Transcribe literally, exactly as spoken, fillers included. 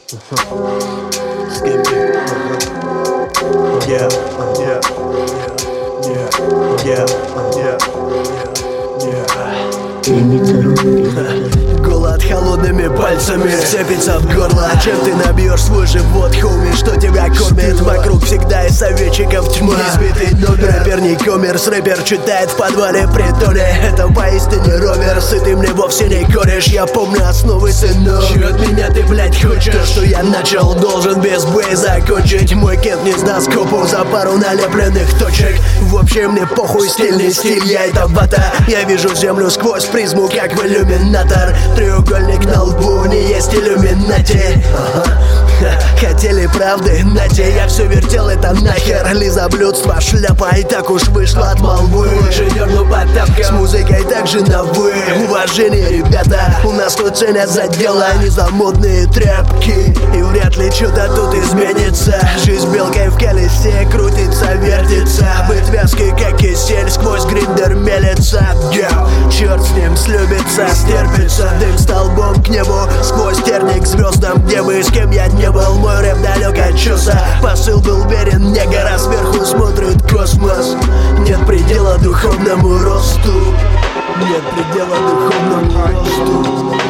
Skippy. Yeah, yeah, yeah, yeah, yeah, yeah, yeah. Голод холодными пальцами цепится в горло. Чем ты набьешь свой живот, хоуми, что тебя кормит? Вокруг всегда из советчиков тьма. Избитый номер, рэпер не коммерс. Рэпер читает в подвале притоне. Это поистине роверс, и ты мне вовсе не кореш. Я помню основы, сынок. Чё от меня ты, блядь, хочешь? То, что я начал, должен без боя закончить. Мой кент не сдаст копу за пару налепленных точек. В общем, мне похуй, стильный стиль, я это вата. Я вижу землю сквозь призму, как в иллюминатор. Треугольник на лбу, не есть иллюминати. Ага. Хотели правды, нате, я все вертел это нахер. Лизоблюдство, шляпа, и так уж вышло от молвы. Инженерну по тапкам, с музыкой также на вы. Уважение, ребята, у нас тут ценят за дело, а не за модные тряпки. И вряд ли что-то тут изменится. Жизнь белкой в колесе крутится, вертится. Быть вязкой, как кисель, сквозь гриндер мелется. Yeah. Черт с ним, слюбится, стерпится. Дым столбом к небу, сквозь терник к звездам. Где бы и с кем я не был, мой рэп далек от чувства. Посыл был верен, не гора сверху смотрит космос. Нет предела духовному росту. Нет предела духовному росту.